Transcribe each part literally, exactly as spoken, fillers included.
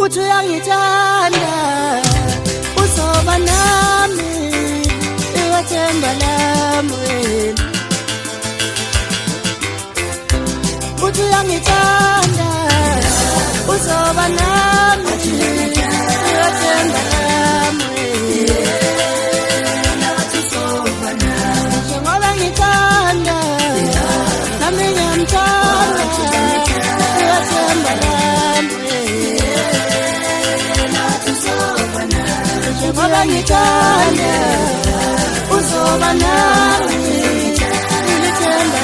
uthi uyangithanda uzoba nami iwathemba lami wena uthi uyangithanda uzoba nami iwathemba lami nathi uzoba nami njengoba ngithanda nami ngiyamthanda iwathemba lami nathi uzoba nami njengoba ngithanda uzoba nami ngithemba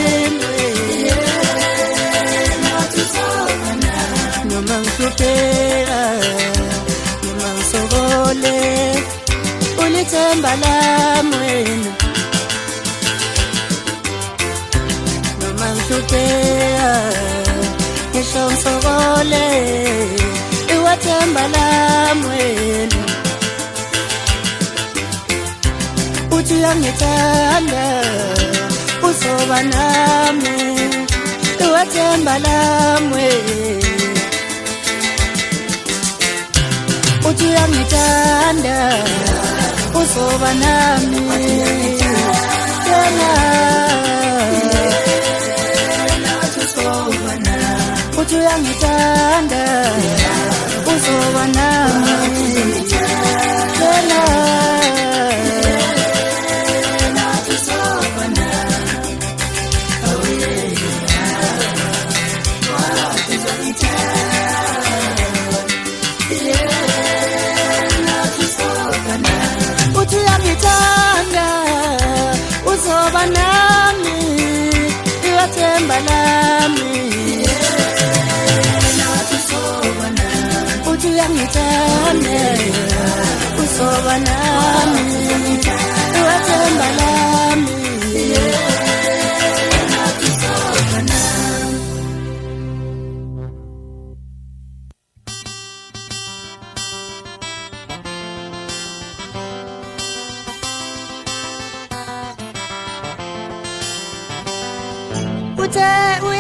noma ngihlupheka noma ngisokole ulithemba lami wena noma ngihlupheka ngisho ngisokole iwathemba lami wena uthi uyangithanda uzoba nami iwathemba lami wena uthi uyangithanda uzoba nami yena uthi uyangithanda uzoba nami yena uthi uyangithanda uzoba nami iwathemba lami uthi uyangithanda uzoba nami iwathemba lami uthe